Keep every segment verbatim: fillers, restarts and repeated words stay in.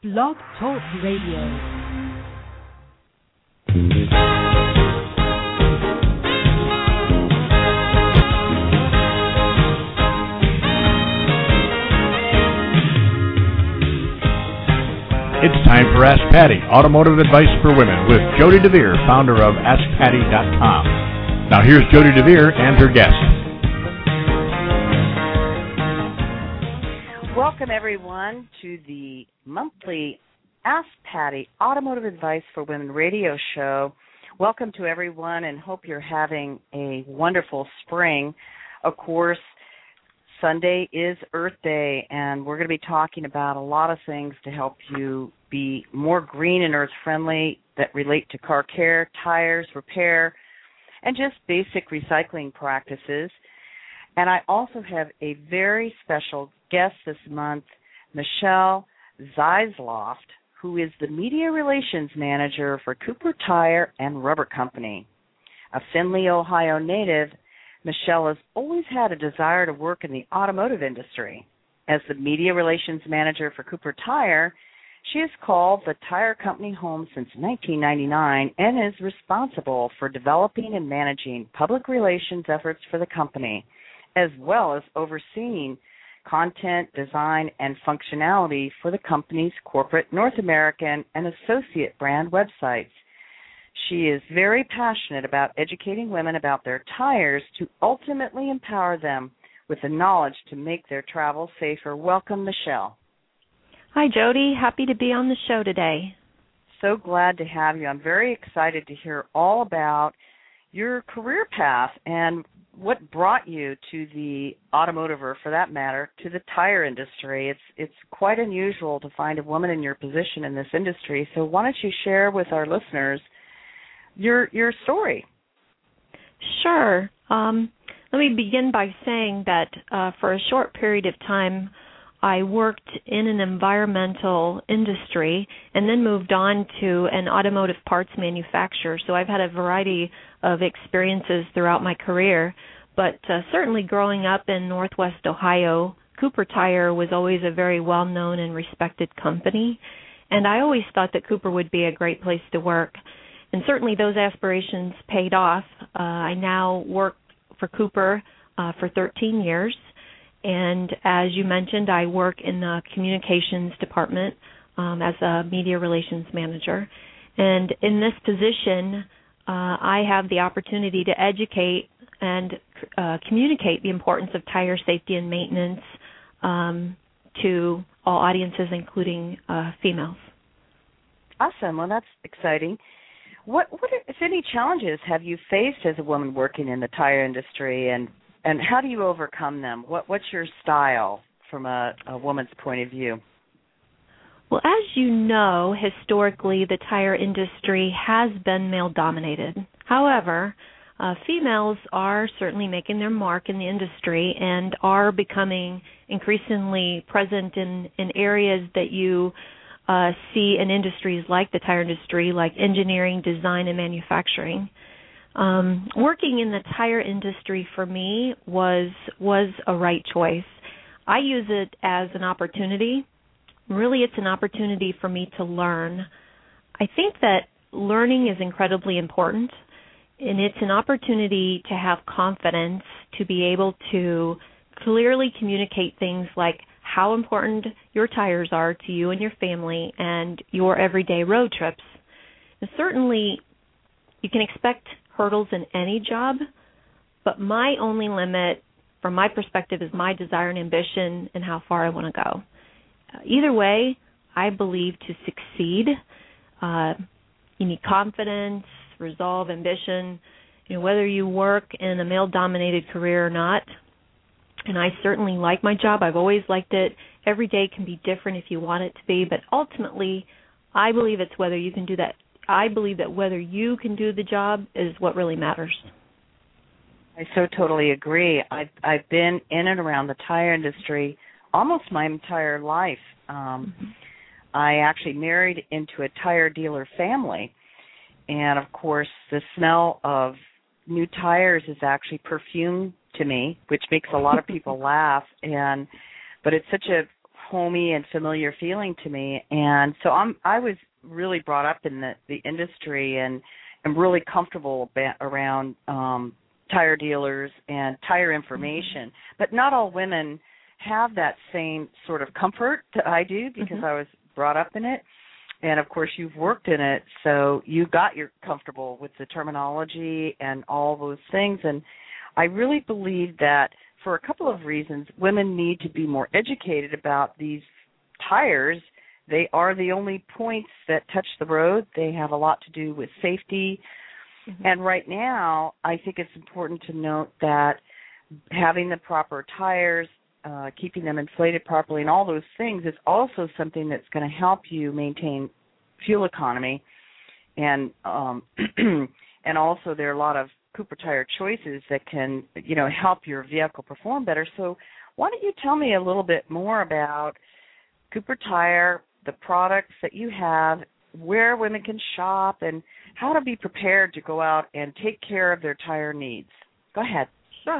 Blog Talk Radio. It's time for Ask Patty, automotive advice for women, with Jody DeVere, founder of Ask Patty dot com. Now here's Jody DeVere and her guest. Welcome, everyone, to the monthly Ask Patty, Automotive Advice for Women radio show. Welcome to everyone, and hope you're having a wonderful spring. Of course, Sunday is Earth Day, and we're going to be talking about a lot of things to help you be more green and earth-friendly that relate to car care, tires, repair, and just basic recycling practices. And I also have a very special guest this month, Michelle Zeisloft, who is the Media Relations Manager for Cooper Tire and Rubber Company. A Findlay, Ohio native, Michelle has always had a desire to work in the automotive industry. As the Media Relations Manager for Cooper Tire, she has called the tire company home since nineteen ninety-nine and is responsible for developing and managing public relations efforts for the company, as well as overseeing content, design, and functionality for the company's corporate North American and associate brand websites. She is very passionate about educating women about their tires to ultimately empower them with the knowledge to make their travel safer. Welcome, Michelle. Hi, Jody. Happy to be on the show today. So glad to have you. I'm very excited to hear all about your career path and what brought you to the automotive, or for that matter, to the tire industry. It's it's quite unusual to find a woman in your position in this industry. So why don't you share with our listeners your your story? Sure. Um, let me begin by saying that uh, for a short period of time, I worked in an environmental industry and then moved on to an automotive parts manufacturer. So I've had a variety of experiences throughout my career. But uh, certainly growing up in Northwest Ohio, Cooper Tire was always a very well-known and respected company. And I always thought that Cooper would be a great place to work. And certainly those aspirations paid off. Uh, I now work for Cooper uh, for thirteen years. And as you mentioned, I work in the communications department um, as a media relations manager. And in this position, uh, I have the opportunity to educate and uh, communicate the importance of tire safety and maintenance um, to all audiences, including uh, females. Awesome. Well, that's exciting. What, what, if any, challenges have you faced as a woman working in the tire industry, and And how do you overcome them? What, what's your style from a, a woman's point of view? Well, as you know, historically, the tire industry has been male-dominated. However, uh, females are certainly making their mark in the industry and are becoming increasingly present in, in areas that you uh, see in industries like the tire industry, like engineering, design, and manufacturing. Um, working in the tire industry for me was was a right choice. I use it as an opportunity. Really, it's an opportunity for me to learn. I think that learning is incredibly important, and it's an opportunity to have confidence to be able to clearly communicate things like how important your tires are to you and your family and your everyday road trips. And certainly, you can expect hurdles in any job, but my only limit, from my perspective, is my desire and ambition and how far I want to go. Uh, either way, I believe to succeed, uh, you need confidence, resolve, ambition, you know, whether you work in a male-dominated career or not. And I certainly like my job. I've always liked it. Every day can be different if you want it to be, but ultimately, I believe it's whether you can do that. I believe that whether you can do the job is what really matters. I so totally agree. I've, I've been in and around the tire industry almost my entire life. Um, mm-hmm. I actually married into a tire dealer family, and, of course, the smell of new tires is actually perfume to me, which makes a lot of people laugh. And but it's such a homey and familiar feeling to me. And so I'm I was really brought up in the, the industry and am really comfortable ba- around um, tire dealers and tire information. Mm-hmm. But not all women have that same sort of comfort that I do because mm-hmm. I was brought up in it. And, of course, you've worked in it, so you got you're comfortable with the terminology and all those things. And I really believe that for a couple of reasons, women need to be more educated about these tires. They are the only points that touch the road. They have a lot to do with safety. Mm-hmm. And right now, I think it's important to note that having the proper tires, uh, keeping them inflated properly, and all those things is also something that's going to help you maintain fuel economy. And um, and also there are a lot of Cooper Tire choices that can, you know, help your vehicle perform better. So why don't you tell me a little bit more about Cooper Tire, the products that you have, where women can shop, and how to be prepared to go out and take care of their tire needs. Go ahead. Sure.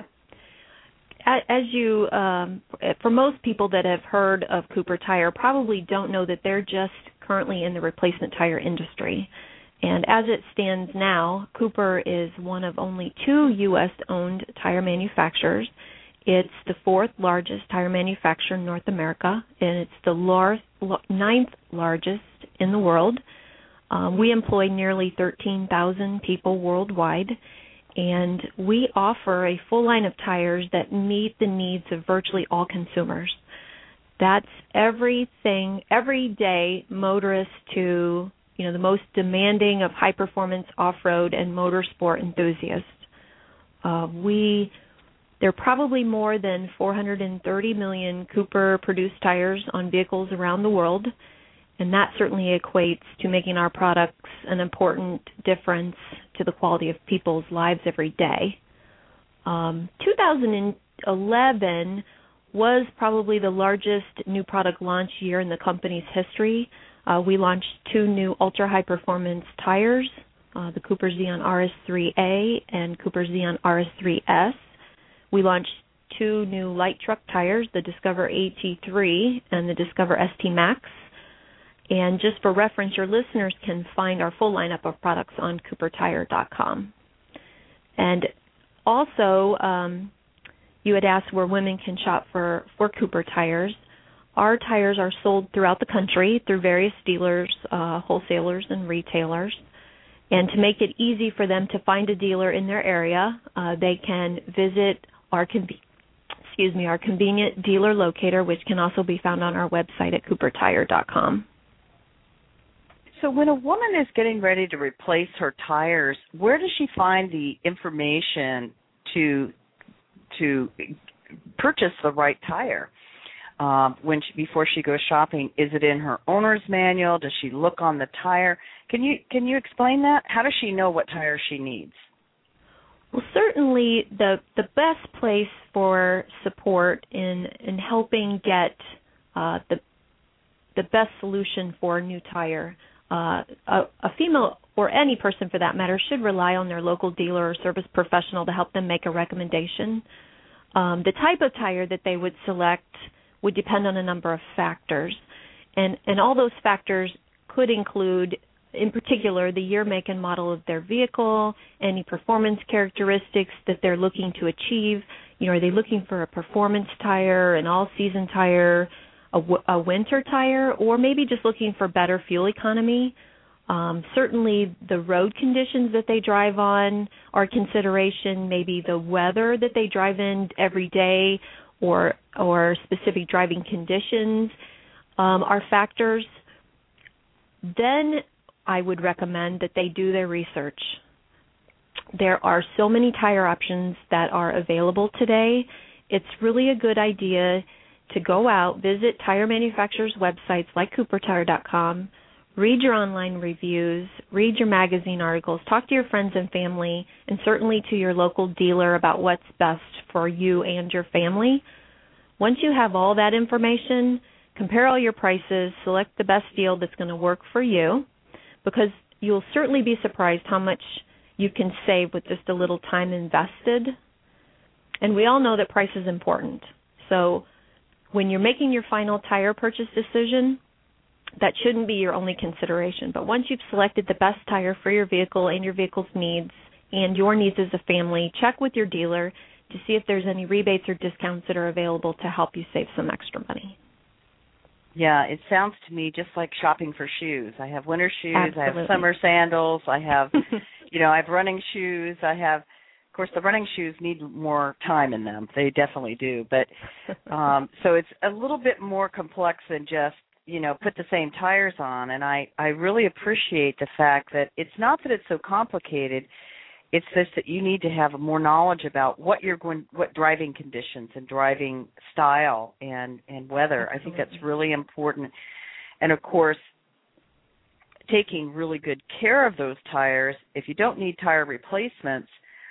As you, um, for most people that have heard of Cooper Tire, probably don't know that they're just currently in the replacement tire industry. And as it stands now, Cooper is one of only two U S-owned tire manufacturers. It's the fourth largest tire manufacturer in North America, and it's the lar- ninth largest in the world. Um, we employ nearly thirteen thousand people worldwide, and we offer a full line of tires that meet the needs of virtually all consumers. That's everything, everyday motorists to, you know, the most demanding of high-performance off-road and motorsport enthusiasts. Uh, we, there are probably more than four hundred thirty million Cooper-produced tires on vehicles around the world, and that certainly equates to making our products an important difference to the quality of people's lives every day. Um, two thousand eleven was probably the largest new product launch year in the company's history. Uh, we launched two new ultra-high-performance tires, uh, the Cooper Xeon R S three A and Cooper Xeon R S three S. We launched two new light truck tires, the Discover A T three and the Discover S T Max. And just for reference, your listeners can find our full lineup of products on cooper tire dot com. And also, um, you had asked where women can shop for, for Cooper tires. Our tires are sold throughout the country through various dealers, uh, wholesalers, and retailers. And to make it easy for them to find a dealer in their area, uh, they can visit our con- excuse me, our convenient dealer locator, which can also be found on our website at cooper tire dot com. So when a woman is getting ready to replace her tires, where does she find the information to to purchase the right tire? Um, when she, before she goes shopping, is it in her owner's manual? Does she look on the tire? Can you can you explain that? How does she know what tire she needs? Well, certainly the the best place for support in in helping get uh, the the best solution for a new tire. Uh, a, a female, or any person for that matter, should rely on their local dealer or service professional to help them make a recommendation. Um, the type of tire that they would select would depend on a number of factors, and, and all those factors could include, in particular, the year, make, and model of their vehicle, any performance characteristics that they're looking to achieve. You know, are they looking for a performance tire, an all-season tire, A, w- a winter tire, or maybe just looking for better fuel economy? Um, certainly the road conditions that they drive on are a consideration, maybe the weather that they drive in every day or or specific driving conditions um, are factors. Then I would recommend that they do their research. There are so many tire options that are available today. It's really a good idea to go out, visit tire manufacturers' websites like cooper tire dot com, read your online reviews, read your magazine articles, talk to your friends and family, and certainly to your local dealer about what's best for you and your family. Once you have all that information, compare all your prices, select the best deal that's going to work for you, because you'll certainly be surprised how much you can save with just a little time invested. And we all know that price is important. So when you're making your final tire purchase decision, that shouldn't be your only consideration. But once you've selected the best tire for your vehicle and your vehicle's needs and your needs as a family, check with your dealer to see if there's any rebates or discounts that are available to help you save some extra money. Yeah, it sounds to me just like shopping for shoes. I have winter shoes, Absolutely. I have summer sandals, I have, you know, I have running shoes, I have, of course, the running shoes need more time in them. They definitely do. But um, so it's a little bit more complex than just, you know, put the same tires on. And I, I really appreciate the fact that it's not that it's so complicated. It's just that you need to have more knowledge about what you're going, what driving conditions and driving style and, and weather. Absolutely. I think that's really important. And, of course, taking really good care of those tires. If you don't need tire replacements,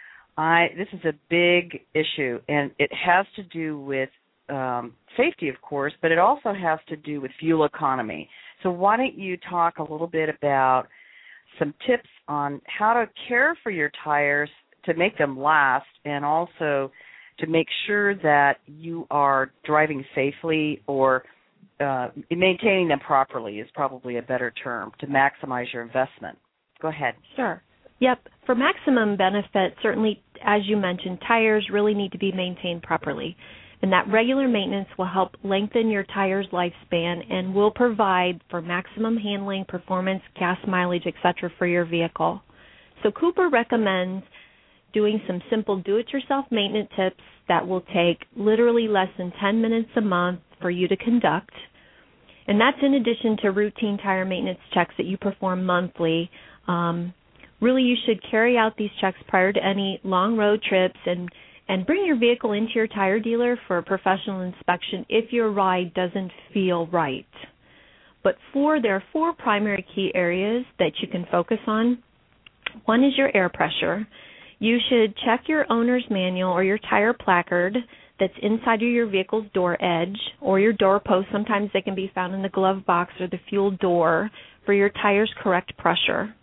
I this is a big issue, and it has to do with um, safety, of course, but it also has to do with fuel economy. So why don't you talk a little bit about some tips on how to care for your tires to make them last and also to make sure that you are driving safely or uh, maintaining them properly is probably a better term to maximize your investment. Go ahead. Sure. Yep. For maximum benefit, certainly, as you mentioned, tires really need to be maintained properly. And that regular maintenance will help lengthen your tire's lifespan and will provide for maximum handling, performance, gas mileage, et cetera for your vehicle. So Cooper recommends doing some simple do-it-yourself maintenance tips that will take literally less than ten minutes a month for you to conduct. And that's in addition to routine tire maintenance checks that you perform monthly. Um, really, you should carry out these checks prior to any long road trips and And bring your vehicle into your tire dealer for a professional inspection if your ride doesn't feel right. But four, there are four primary key areas that you can focus on. One is your air pressure. You should check your owner's manual or your tire placard that's inside of your vehicle's door edge or your door post. Sometimes they can be found in the glove box or the fuel door for your tire's correct pressure.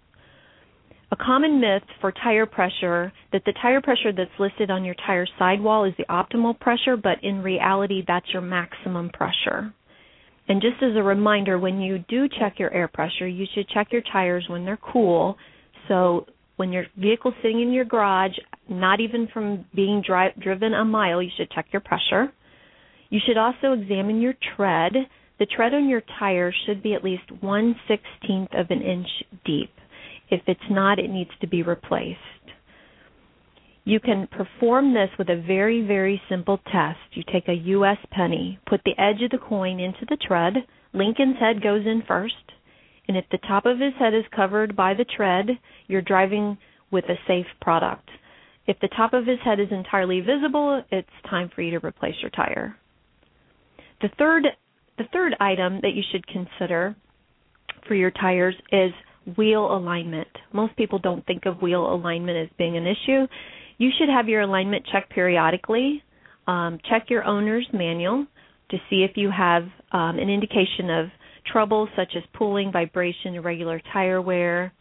A common myth for tire pressure, that the tire pressure that's listed on your tire sidewall is the optimal pressure, but in reality, that's your maximum pressure. And just as a reminder, when you do check your air pressure, you should check your tires when they're cool. So when your vehicle's sitting in your garage, not even from being dri- driven a mile, you should check your pressure. You should also examine your tread. The tread on your tire should be at least one sixteenth of an inch deep. If it's not, it needs to be replaced. You can perform this with a very, very simple test. You take a U S penny, put the edge of the coin into the tread. Lincoln's head goes in first. And if the top of his head is covered by the tread, you're driving with a safe product. If the top of his head is entirely visible, it's time for you to replace your tire. The third, the third item that you should consider for your tires is wheel alignment. Most people don't think of wheel alignment as being an issue. You should have your alignment checked periodically. Um, check your owner's manual to see if you have um, an indication of trouble such as pulling, vibration, irregular tire wear.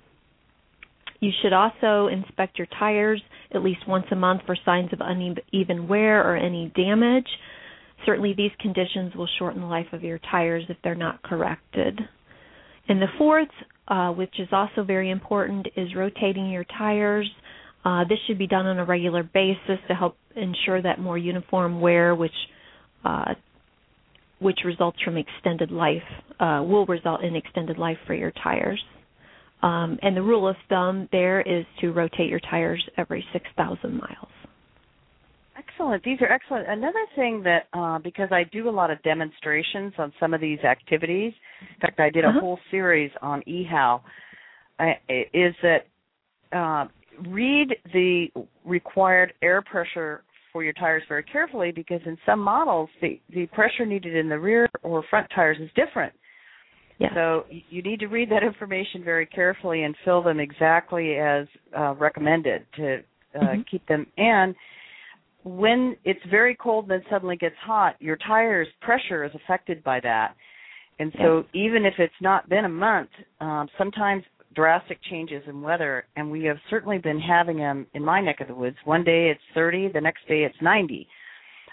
You should also inspect your tires at least once a month for signs of uneven wear or any damage. Certainly these conditions will shorten the life of your tires if they're not corrected. And the fourth, uh, which is also very important, is rotating your tires. Uh, this should be done on a regular basis to help ensure that more uniform wear, which uh, which results from extended life, uh, will result in extended life for your tires. Um, and the rule of thumb there is to rotate your tires every six thousand miles. Excellent. These are excellent. Another thing that, uh, because I do a lot of demonstrations on some of these activities, in fact, I did a uh-huh. whole series on E H A L, uh, is that uh, read the required air pressure for your tires very carefully, because in some models, the, the pressure needed in the rear or front tires is different. Yeah. So you need to read that information very carefully and fill them exactly as uh, recommended to uh, mm-hmm. keep them. And when it's very cold and then suddenly gets hot, your tire's pressure is affected by that. And so yes. even if it's not been a month, um, sometimes drastic changes in weather, and we have certainly been having them in my neck of the woods. One day it's thirty, the next day it's ninety.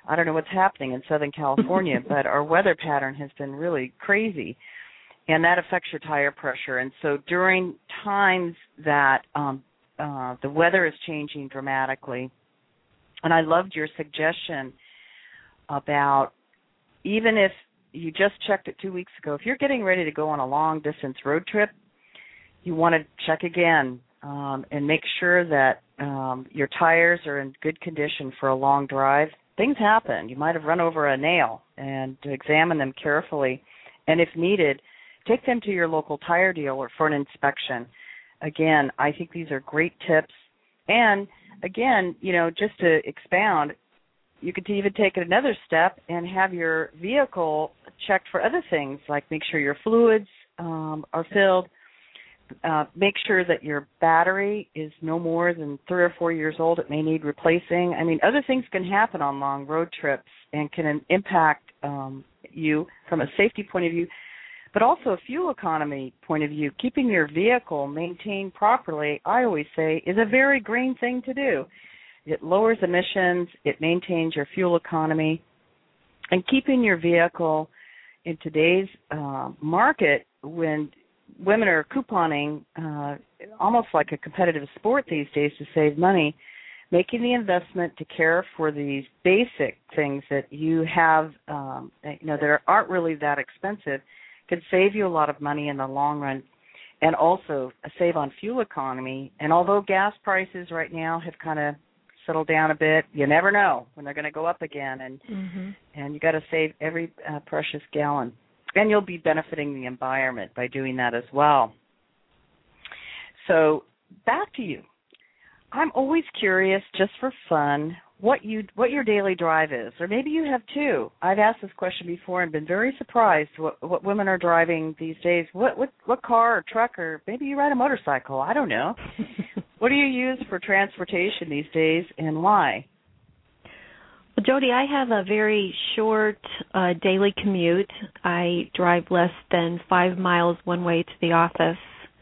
I don't know what's happening in Southern California, but our weather pattern has been really crazy, and that affects your tire pressure. And so during times that um, uh, the weather is changing dramatically, and I loved your suggestion about even if you just checked it two weeks ago, if you're getting ready to go on a long-distance road trip, you want to check again um, and make sure that um, your tires are in good condition for a long drive. Things happen. You might have run over a nail, and to examine them carefully. And if needed, take them to your local tire dealer for an inspection. Again, I think these are great tips. And again, you know, just to expound, you could even take it another step and have your vehicle checked for other things, like make sure your fluids um, are filled, uh, make sure that your battery is no more than three or four years old. It may need replacing. I mean, other things can happen on long road trips and can impact um, you from a safety point of view, but also a fuel economy point of view. Keeping your vehicle maintained properly, I always say, is a very green thing to do. It lowers emissions, it maintains your fuel economy, and keeping your vehicle in today's uh, market when women are couponing uh, almost like a competitive sport these days to save money, making the investment to care for these basic things that you have, um, you know, that aren't really that expensive, can save you a lot of money in the long run, and also save on fuel economy. And although gas prices right now have kind of settle down a bit, you never know when they're going to go up again, and mm-hmm. and you got to save every uh, precious gallon, and you'll be benefiting the environment by doing that as well. So back to you. I'm always curious, just for fun, what you what your daily drive is, or maybe you have two. I've asked this question before and been very surprised what, what women are driving these days. What what what car or truck, or maybe you ride a motorcycle? I don't know. What do you use for transportation these days, and why? Well, Jody, I have a very short uh, daily commute. I drive less than five miles one way to the office.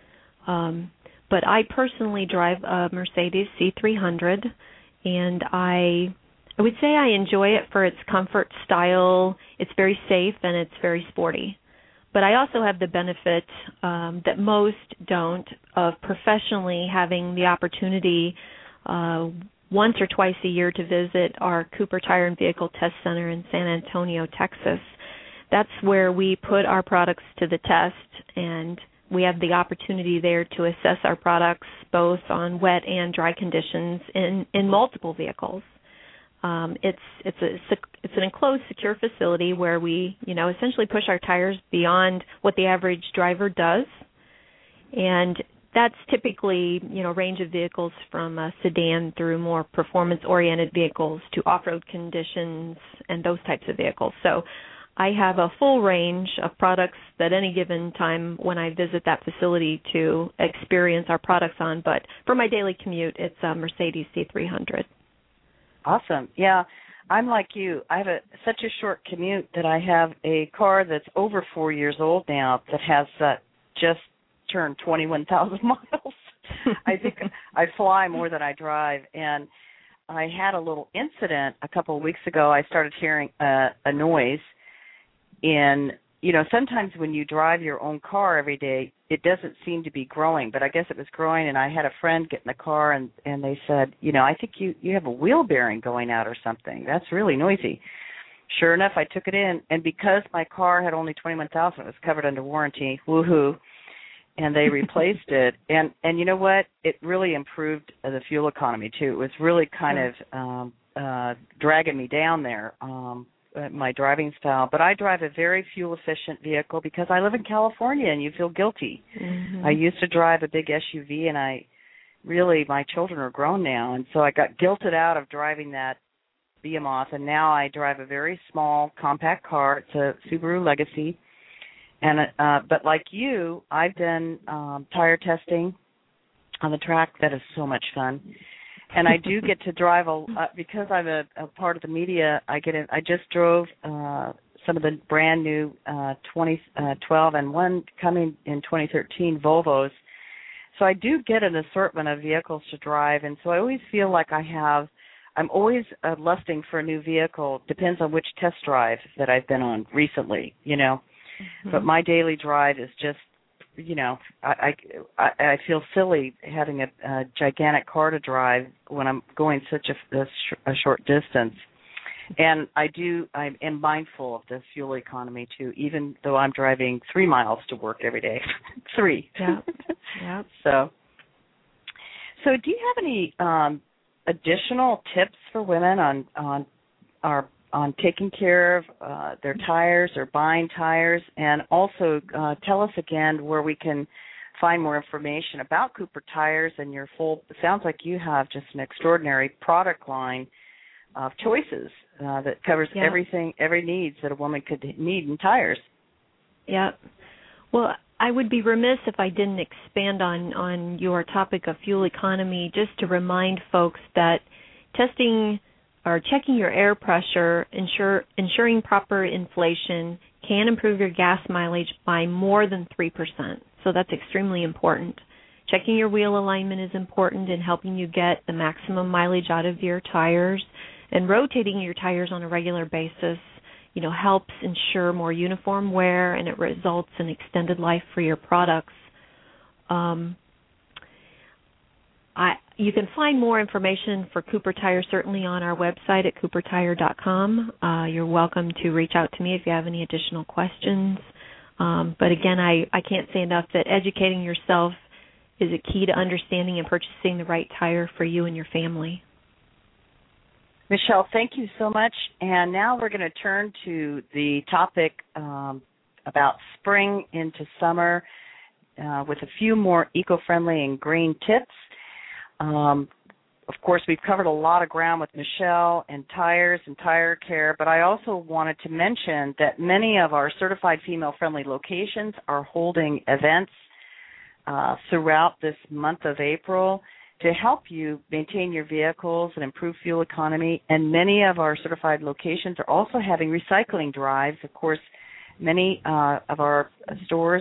Um, but I personally drive a Mercedes C three hundred, and I I would say I enjoy it for its comfort, style. It's very safe, and it's very sporty. But I also have the benefit um, that most don't of professionally having the opportunity uh, once or twice a year to visit our Cooper Tire and Vehicle Test Center in San Antonio, Texas. That's where we put our products to the test, and we have the opportunity there to assess our products both on wet and dry conditions in, in multiple vehicles. Um, it's it's a it's an enclosed, secure facility where we, you know, essentially push our tires beyond what the average driver does, and that's typically, you know, range of vehicles from a sedan through more performance-oriented vehicles to off-road conditions and those types of vehicles. So I have a full range of products at any given time when I visit that facility to experience our products on. But for my daily commute, it's a Mercedes C three hundred. Awesome. Yeah, I'm like you. I have a, such a short commute that I have a car that's over four years old now that has uh, just turned twenty-one thousand miles. I think I fly more than I drive. And I had a little incident a couple of weeks ago. I started hearing uh, a noise. And, you know, sometimes when you drive your own car every day, it doesn't seem to be growing, but I guess it was growing, and I had a friend get in the car, and, and they said, you know, I think you, you have a wheel bearing going out or something. That's really noisy. Sure enough, I took it in, and because my car had only twenty-one thousand dollars, it was covered under warranty, woohoo, and they replaced it. And, and you know what? It really improved the fuel economy, too. It was really kind of um, uh, dragging me down there. Um my driving style, but I drive a very fuel-efficient vehicle because I live in California, and you feel guilty. Mm-hmm. I used to drive a big S U V, and I really, my children are grown now, and so I got guilted out of driving that Behemoth, and now I drive a very small, compact car. It's a Subaru Legacy, and uh, but like you, I've done um, tire testing on the track. That is so much fun. And I do get to drive, a, uh, because I'm a, a part of the media, I get in, I just drove uh, some of the brand new uh, twenty twelve and one coming in twenty thirteen Volvos. So I do get an assortment of vehicles to drive, and so I always feel like I have I'm always uh, lusting for a new vehicle. Depends on which test drive that I've been on recently, you know. Mm-hmm. But my daily drive is just, you know, I I, I feel silly having a, a gigantic car to drive when I'm going such a, a, sh- a short distance. And I do, I am mindful of the fuel economy too, even though I'm driving three miles to work every day. three. Yeah. Yeah. So, so do you have any um, additional tips for women on on our on taking care of uh, their tires or buying tires, and also uh, tell us again where we can find more information about Cooper Tires and your full. It sounds like you have just an extraordinary product line of choices uh, that covers yep. everything, every needs that a woman could need in tires. Yeah. Well, I would be remiss if I didn't expand on, on your topic of fuel economy, just to remind folks that testing or checking your air pressure, ensure, ensuring proper inflation can improve your gas mileage by more than three percent. So that's extremely important. Checking your wheel alignment is important in helping you get the maximum mileage out of your tires. And rotating your tires on a regular basis, you know, helps ensure more uniform wear, and it results in extended life for your products. Um, I, you can find more information for Cooper Tire certainly on our website at cooper tire dot com. Uh, you're welcome to reach out to me if you have any additional questions. Um, but again, I, I can't say enough that educating yourself is a key to understanding and purchasing the right tire for you and your family. Michelle, thank you so much. And now we're going to turn to the topic um, about spring into summer uh, with a few more eco-friendly and green tips. Um, of course, we've covered a lot of ground with Michelle and tires and tire care, but I also wanted to mention that many of our certified female-friendly locations are holding events uh, throughout this month of April to help you maintain your vehicles and improve fuel economy. And many of our certified locations are also having recycling drives. Of course, many uh, of our stores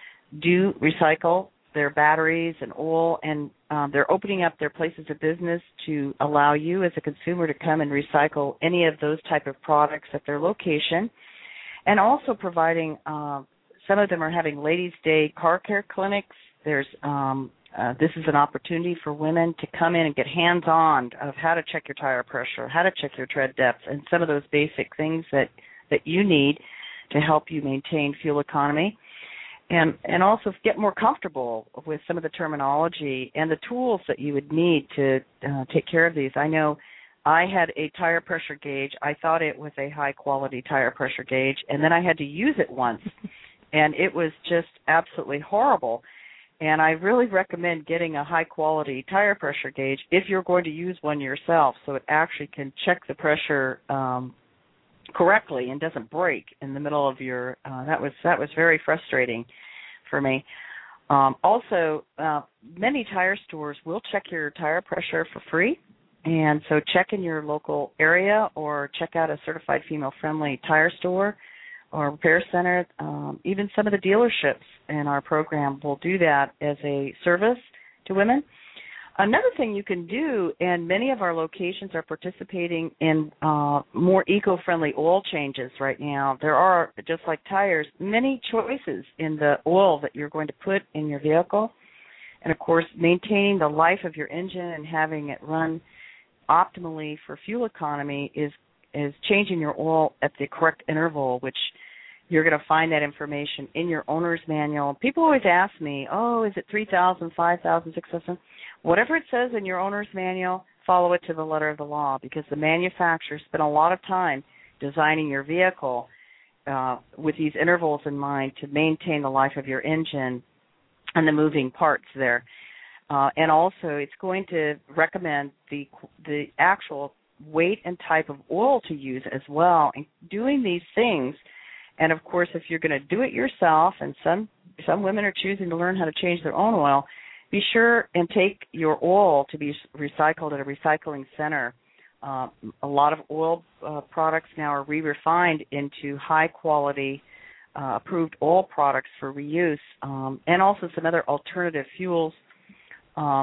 do recycle their batteries and oil, and um, they're opening up their places of business to allow you as a consumer to come and recycle any of those type of products at their location. And also providing, uh, some of them are having Ladies' Day car care clinics. There's um, Uh, this is an opportunity for women to come in and get hands-on of how to check your tire pressure, how to check your tread depth, and some of those basic things that, that you need to help you maintain fuel economy. And, and also get more comfortable with some of the terminology and the tools that you would need to uh, take care of these. I know I had a tire pressure gauge. I thought it was a high-quality tire pressure gauge, and then I had to use it once, and it was just absolutely horrible. And I really recommend getting a high-quality tire pressure gauge if you're going to use one yourself, so it actually can check the pressure um, correctly and doesn't break in the middle of your. Uh, that was that was very frustrating for me. Um, also, uh, many tire stores will check your tire pressure for free, and so check in your local area or check out a certified female-friendly tire store or repair center. Um, even some of the dealerships in our program will do that as a service to women. Another thing you can do, and many of our locations are participating in uh, more eco-friendly oil changes right now. There are, just like tires, many choices in the oil that you're going to put in your vehicle. And, of course, maintaining the life of your engine and having it run optimally for fuel economy is is changing your oil at the correct interval, which you're going to find that information in your owner's manual. People always ask me, oh, is it three thousand, five thousand, six thousand? Whatever it says in your owner's manual, follow it to the letter of the law, because the manufacturer spent a lot of time designing your vehicle uh, with these intervals in mind to maintain the life of your engine and the moving parts there. Uh, and also, it's going to recommend the the actual weight and type of oil to use as well. And doing these things, and of course, if you're going to do it yourself, and some some women are choosing to learn how to change their own oil, be sure and take your oil to be recycled at a recycling center. Uh, a lot of oil uh, products now are re-refined into high-quality uh, approved oil products for reuse, um, and also some other alternative fuels. Um,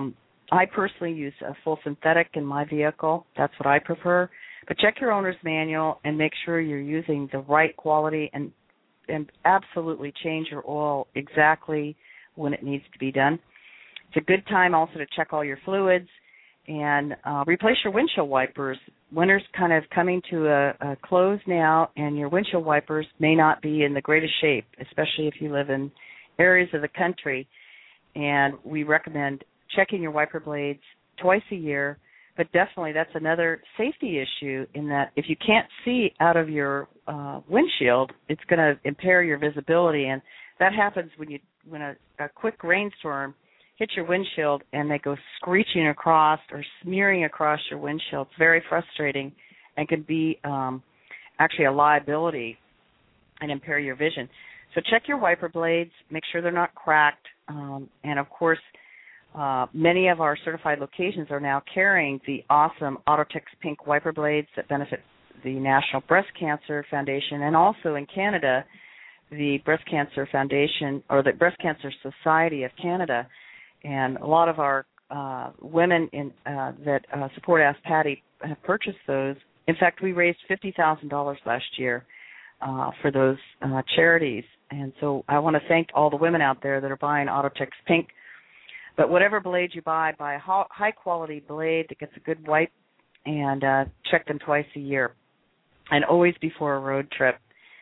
I personally use a full synthetic in my vehicle. That's what I prefer. But check your owner's manual and make sure you're using the right quality, and and absolutely change your oil exactly when it needs to be done. It's a good time also to check all your fluids and uh, replace your windshield wipers. Winter's kind of coming to a, a close now, and your windshield wipers may not be in the greatest shape, especially if you live in areas of the country. And we recommend checking your wiper blades twice a year. But definitely that's another safety issue in that if you can't see out of your uh, windshield, it's going to impair your visibility. And that happens when you when a, a quick rainstorm hits your windshield and they go screeching across or smearing across your windshield. It's very frustrating and can be um, actually a liability and impair your vision. So check your wiper blades, make sure they're not cracked, um, and of course, Uh, many of our certified locations are now carrying the awesome Autotex Pink wiper blades that benefit the National Breast Cancer Foundation, and also in Canada, the Breast Cancer Foundation, or the Breast Cancer Society of Canada. And a lot of our uh, women in, uh, that uh, support Ask Patty have purchased those. In fact, we raised fifty thousand dollars last year uh, for those uh, charities. And so I want to thank all the women out there that are buying Autotex Pink. But whatever blade you buy, buy a high-quality blade that gets a good wipe, and uh, check them twice a year, and always before a road trip.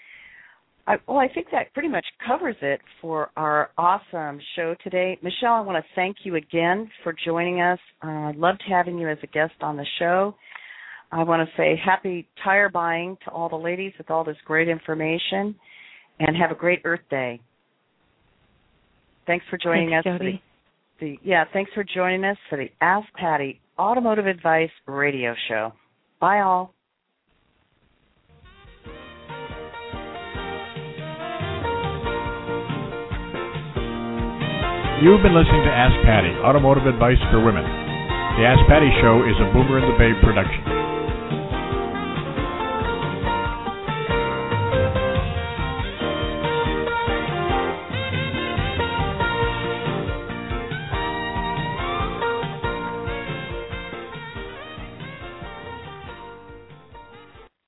I, well, I think that pretty much covers it for our awesome show today. Michelle, I want to thank you again for joining us. I uh, loved having you as a guest on the show. I want to say happy tire buying to all the ladies with all this great information, and have a great Earth Day. Thanks for joining Thanks, us. Jody. The, yeah, thanks for joining us for the Ask Patty Automotive Advice Radio Show. Bye, all. You've been listening to Ask Patty Automotive Advice for Women. The Ask Patty Show is a Boomer in the Bay production.